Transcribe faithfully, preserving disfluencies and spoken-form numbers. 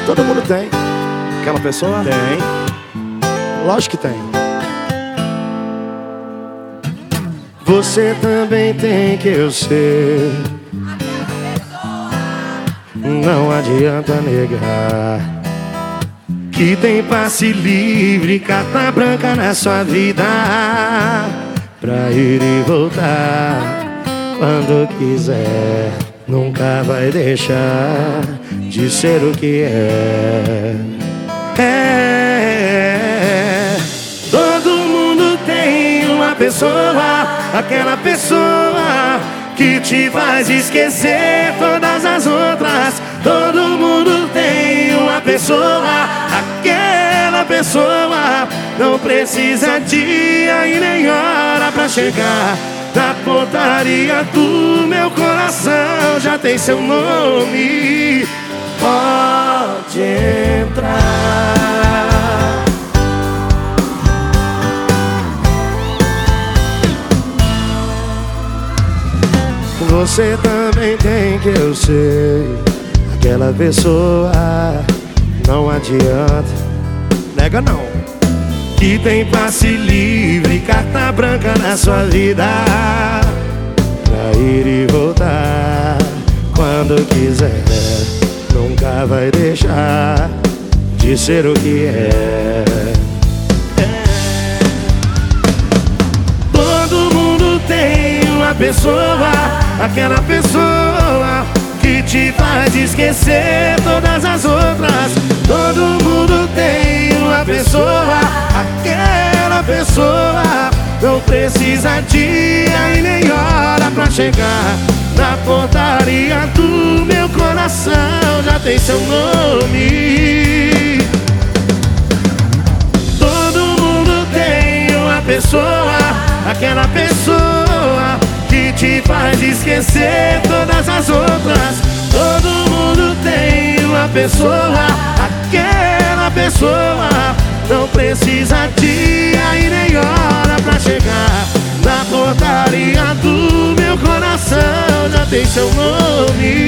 Todo mundo tem. Aquela pessoa? Tem. Lógico que tem. Você também tem, que eu sei. Não adianta negar que tem passe livre, carta branca na sua vida, pra ir e voltar quando quiser. Nunca vai deixar de ser o que é. É. Todo mundo tem uma pessoa, aquela pessoa que te faz esquecer todas as outras. Todo mundo tem uma pessoa, aquela pessoa não precisa dia e nem hora pra chegar na portaria do meu coração. Já tem seu nome, pode entrar. Você também tem, que eu sei. Aquela pessoa, não adianta, nega não, que tem passe livre, carta branca na sua vida, pra ir e voltar quando quiser. Nunca vai deixar de ser o que é. Todo mundo tem uma pessoa, aquela pessoa que te faz esquecer todas as outras. Todo mundo tem uma pessoa, aquela pessoa não precisa dia e nem hora pra chegar na portaria do meu coração. Já tem seu nome. Todo mundo tem uma pessoa, aquela pessoa que te faz esquecer todas as outras. Todo mundo tem uma pessoa, aquela pessoa não precisa dia e nem hora pra chegar na portaria do meu coração. Já tem seu nome.